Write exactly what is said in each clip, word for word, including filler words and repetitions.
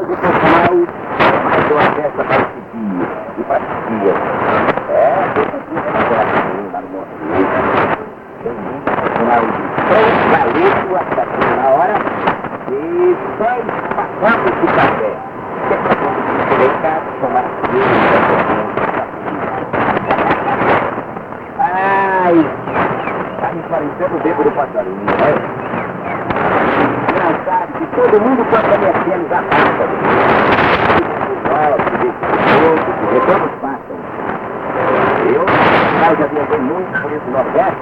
profissional, mais uma festa para esse dia e para esse dia. É, tem que ser lá no Monte. Tem muito profissional de São Galeto até na hora e só passamos de café. Que é para poder deitar, tomar ai, tá me parecendo o bebo do passarinho, né? Engraçado que todo mundo pode me apenas a pasta. Os todos passam. Eu, eu já viajei muito por esse Nordeste,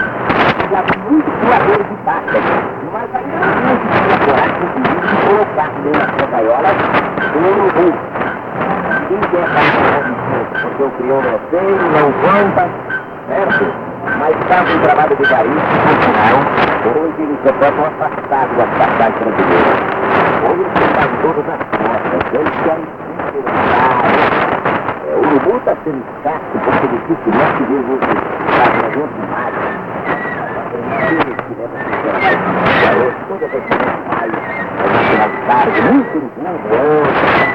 já vi muitos voadores de pasta. Mas ainda não tinha coragem de colocar dentro da sua gaiola no urubu. Ninguém quer pasta, porque o crioulo é feio, não conta, certo? Mas faz um trabalho de garimpo funcional, hoje eles só podem afastar das passagens brasileiras. Hoje eles estão todas as costas, eles querem se interessar. É, o urubu está sendo escasso porque dificilmente vê o tratamento de mágica. Eles que levam a ser mais garoto, toda a pessoa mais, no final de tarde, muito urubu voando,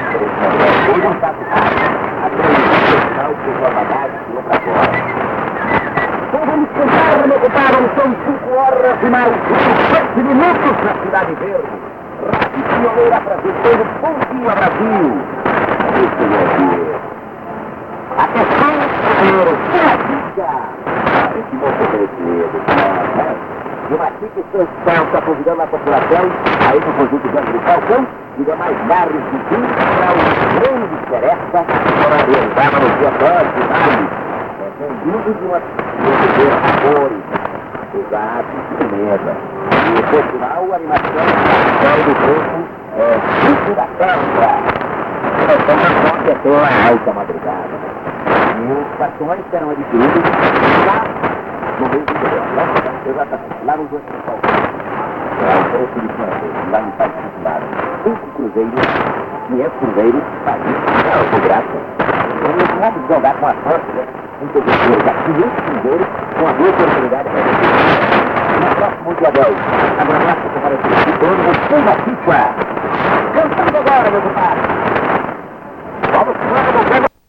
hoje não está rápido. A transição que o trabalhar tirou para fora. Então vamos cantar, meu compadre, são cinco horas e mais sete minutos na Cidade Verde. Rádio Pioneira apresentando Bom Dia Brasil. Isso é atenção, primeiro, uma dica. Esse moço conhecido, né? E uma dica especial está convidando a população aí no conjunto de André Falcão e demais bairros de Rio para o treino de Seresta para realizar no dia doze de maio. Vendido de uma de sabores, exato, de mesa. E por final, a animação do grupo é Chico da Câmara. Então, a sorte é toda alta madrugada. E os cartões serão adquiridos lá no meio do governo, exatamente, lá no hospital. É o preço de francês, lá no particular. Cinco cruzeiros, quinhentos cruzeiros, país, é o de graça. Eles vão jogar com a sorte, né? Um professor da quinhentos cruzeiros com a boa oportunidade para você. No próximo dia dez, a graça para esse retorno, o Pumba Pipa. Cantando agora, meu compadre.